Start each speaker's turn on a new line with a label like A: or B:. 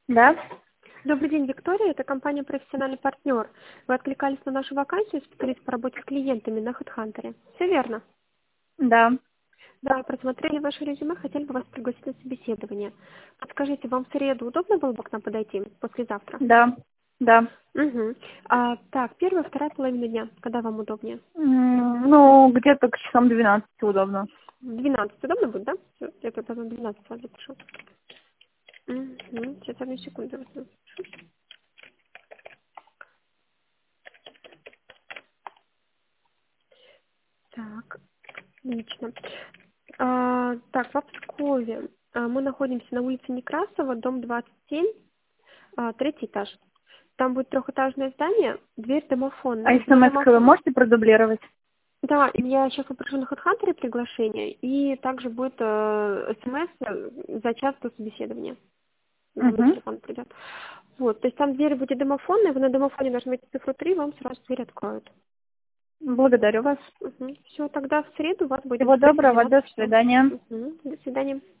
A: Да?
B: Добрый день, Виктория. Это компания «Профессиональный партнер». Вы откликались на нашу вакансию специалист по работе с клиентами на HeadHunter. Все верно?
A: Да.
B: Да, просмотрели ваше резюме, хотели бы вас пригласить на собеседование. Подскажите, вам в среду удобно было бы к нам подойти? Послезавтра?
A: Да. Да.
B: Угу. Так, первая, вторая половина дня. Когда вам удобнее?
A: Ну, где-то к часам 12 удобно.
B: В 12 удобно будет, да? Всё, я тогда на 12 вас запишу. Угу. Сейчас, одну секунду. Так, отлично. Так, в Пскове. Мы находимся на улице Некрасова, дом 27, третий этаж. Там будет трехэтажное здание, дверь домофон.
A: А
B: На
A: смс вы
B: домофон...
A: можете продублировать?
B: Да, я сейчас попрошу на HeadHunter приглашение, и также будет смс за час до собеседования. На мой
A: Угу.
B: телефон придет. Вот, то есть там дверь будет домофонная, вы на домофоне нажмете цифру 3, вам сразу дверь откроют.
A: Благодарю вас.
B: Все, тогда в среду вас будет
A: Всего
B: ждать в
A: доброго.
B: 12
A: До
B: часов.
A: свидания.
B: До свидания.